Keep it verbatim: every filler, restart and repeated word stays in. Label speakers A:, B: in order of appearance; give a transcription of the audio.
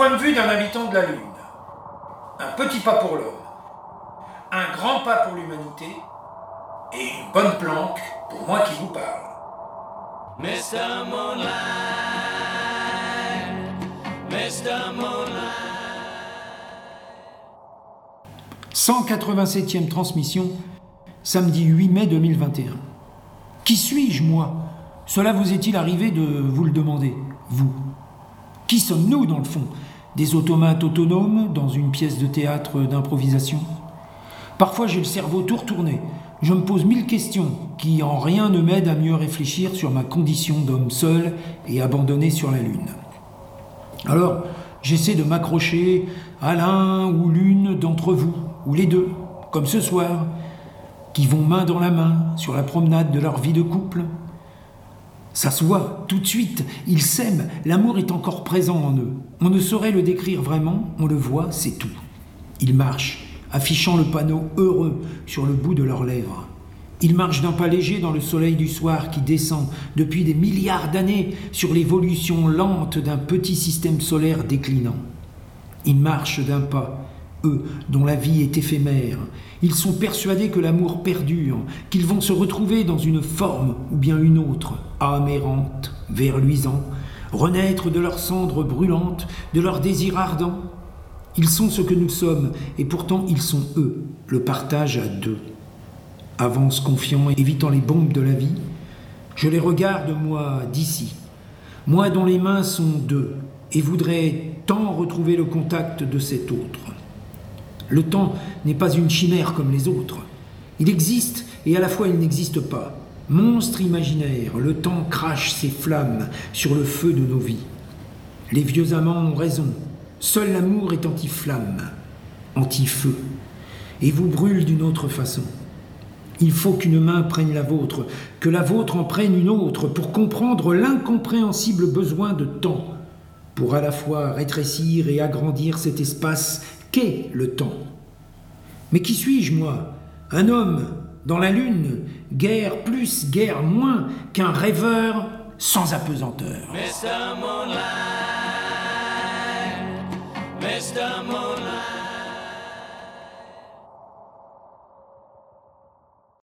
A: point de vue d'un habitant de la Lune. Un petit pas pour l'homme, un grand pas pour l'humanité, et une bonne planque pour moi qui vous parle.
B: mister Moonlight, mister Moonlight.
C: cent quatre-vingt-septième transmission, samedi huit mai deux mille vingt et un. Qui suis-je, moi ? Cela vous est-il arrivé de vous le demander, vous ? Qui sommes-nous, dans le fond ? Des automates autonomes dans une pièce de théâtre d'improvisation ? Parfois, j'ai le cerveau tout retourné. Je me pose mille questions qui en rien ne m'aident à mieux réfléchir sur ma condition d'homme seul et abandonné sur la Lune. Alors, j'essaie de m'accrocher à l'un ou l'une d'entre vous, ou les deux, comme ce soir, qui vont main dans la main sur la promenade de leur vie de couple. Ça se voit, tout de suite, ils s'aiment, l'amour est encore présent en eux. On ne saurait le décrire vraiment, on le voit, c'est tout. Ils marchent, affichant le panneau « heureux » sur le bout de leurs lèvres. Ils marchent d'un pas léger dans le soleil du soir qui descend depuis des milliards d'années sur l'évolution lente d'un petit système solaire déclinant. Ils marchent d'un pas, eux, dont la vie est éphémère. Ils sont persuadés que l'amour perdure, qu'ils vont se retrouver dans une forme ou bien une autre, âme errante, ver luisant, renaître de leurs cendres brûlantes, de leurs désirs ardents. Ils sont ce que nous sommes, et pourtant ils sont eux, le partage à deux. Avance confiant, évitant les bombes de la vie, je les regarde, moi, d'ici. Moi dont les mains sont deux, et voudrais tant retrouver le contact de cet autre. Le temps n'est pas une chimère comme les autres. Il existe, et à la fois il n'existe pas. Monstre imaginaire, le temps crache ses flammes sur le feu de nos vies. Les vieux amants ont raison. Seul l'amour est anti-flamme, anti-feu, et vous brûle d'une autre façon. Il faut qu'une main prenne la vôtre, que la vôtre en prenne une autre, pour comprendre l'incompréhensible besoin de temps, pour à la fois rétrécir et agrandir cet espace qu'est le temps. Mais qui suis-je, moi ? Un homme, dans la Lune, guère plus, guère moins qu'un rêveur sans apesanteur.
B: mister Moonlight, mister Moonlight.